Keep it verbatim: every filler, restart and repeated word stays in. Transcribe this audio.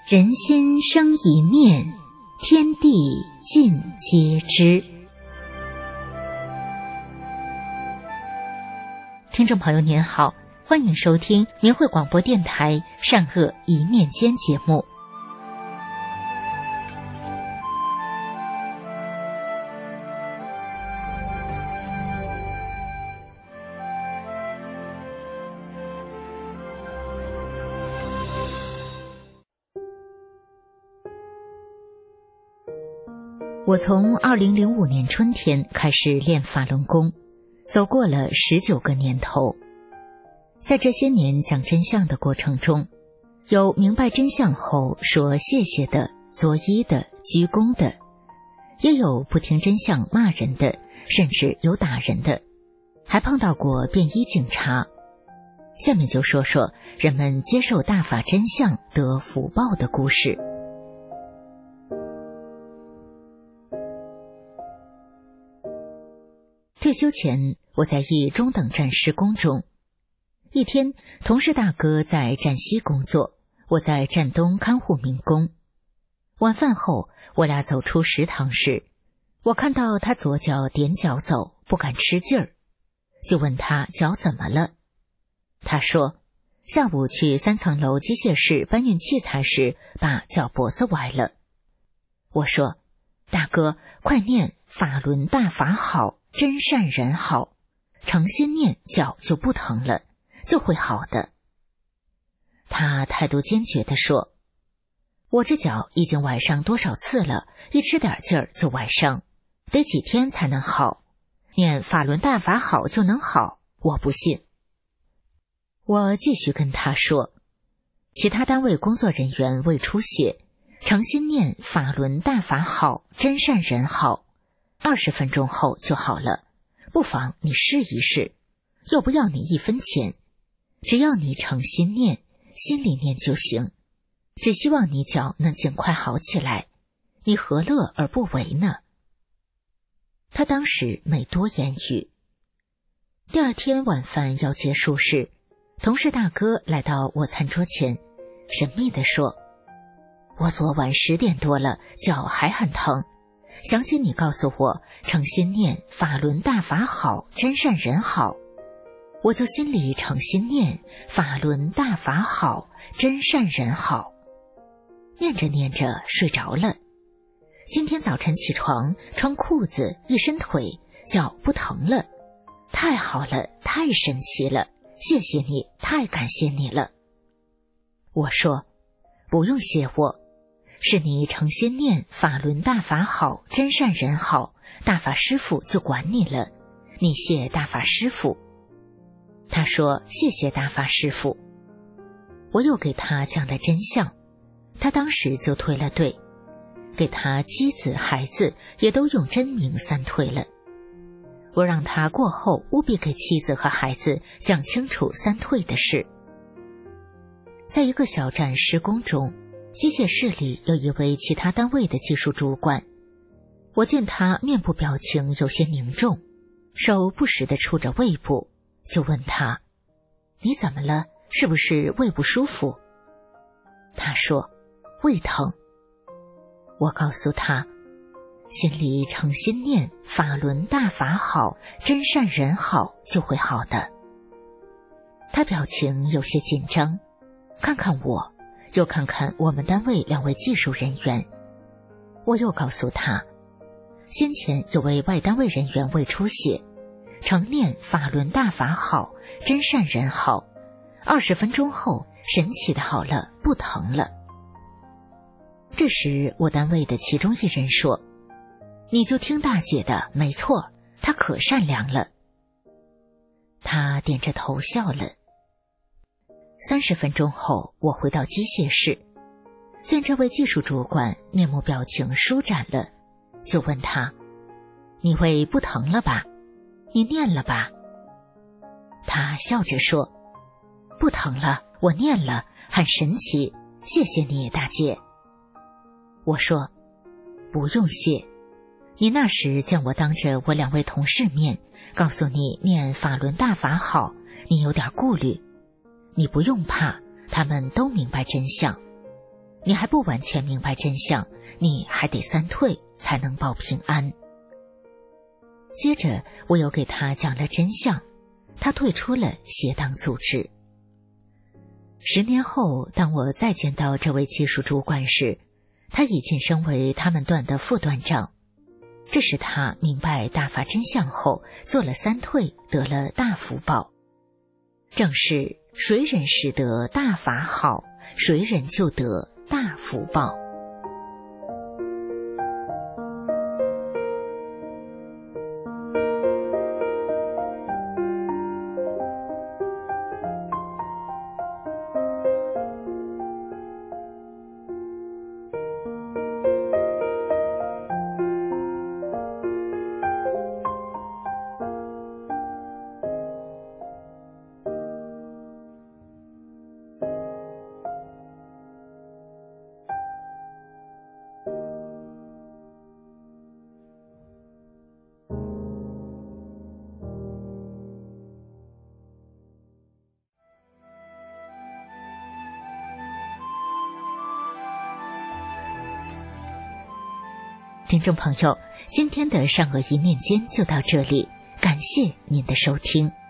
人心生一念，天地尽皆知。听众朋友您好，欢迎收听明慧广播电台善恶一念间节目。我从二零零五年春天开始练法轮功，走过了十九个年头。在这些年讲真相的过程中，有明白真相后说谢谢的、作揖的、鞠躬的，也有不听真相骂人的，甚至有打人的，还碰到过便衣警察。下面就说说人们接受大法真相得福报的故事。退休前，我在一中等站施工中。一天，同事大哥在站西工作，我在站东看护民工。晚饭后，我俩走出食堂时，我看到他左脚踮脚走，不敢吃劲儿，就问他脚怎么了。他说，下午去三层楼机械室搬运器材时，把脚脖子崴了。我说，大哥，快念法轮大法好，真善人好，诚心念，脚就不疼了，就会好的。他态度坚决地说，我这脚已经崴伤多少次了，一吃点劲儿就崴伤，得几天才能好，念法轮大法好就能好，我不信。我继续跟他说，其他单位工作人员胃出血，诚心念法轮大法好，真善人好，二十分钟后就好了，不妨你试一试，又不要你一分钱，只要你诚心念，心里念就行，只希望你脚能尽快好起来，你何乐而不为呢？他当时没多言语。第二天晚饭要结束时，同事大哥来到我餐桌前，神秘地说，我昨晚十点多了，脚还很疼，想起你告诉我诚心念法轮大法好，真善人好，我就心里诚心念法轮大法好，真善人好，念着念着睡着了。今天早晨起床，穿裤子一伸腿，脚不疼了，太好了，太神奇了，谢谢你，太感谢你了。我说，不用谢我，是你诚心念法轮大法好，真善人好，大法师父就管你了，你谢大法师父。他说，谢谢大法师父。我又给他讲了真相，他当时就退了队，给他妻子孩子也都用真名三退了。我让他过后务必给妻子和孩子讲清楚三退的事。在一个小站施工中，机械室里有一位其他单位的技术主管，我见他面部表情有些凝重，手不时地触着胃部，就问他，你怎么了？是不是胃不舒服？他说，胃疼。我告诉他，心里诚心念法轮大法好，真善人好，就会好的。他表情有些紧张，看看我，又看看我们单位两位技术人员。我又告诉他，先前有位外单位人员胃出血，常念法轮大法好，真善人好，二十分钟后神奇的好了，不疼了。这时我单位的其中一人说，你就听大姐的，没错，她可善良了。他点着头笑了。三十分钟后，我回到机械室，见这位技术主管面目表情舒展了，就问他，你胃不疼了吧？你念了吧？他笑着说，不疼了，我念了，很神奇，谢谢你，大姐。我说，不用谢，你那时见我当着我两位同事面告诉你念法轮大法好，你有点顾虑，你不用怕，他们都明白真相。 你还不完全明白真相，你还得三退才能保平安。接着我又给他讲了真相，他退出了邪党组织。十年后，当我再见到这位技术主管时，他已晋升为他们段的副段长。这是他明白大法真相后，做了三退，得了大福报。正是谁人使得大法好，谁人就得大福报。听众朋友，今天的善恶一念间就到这里，感谢您的收听。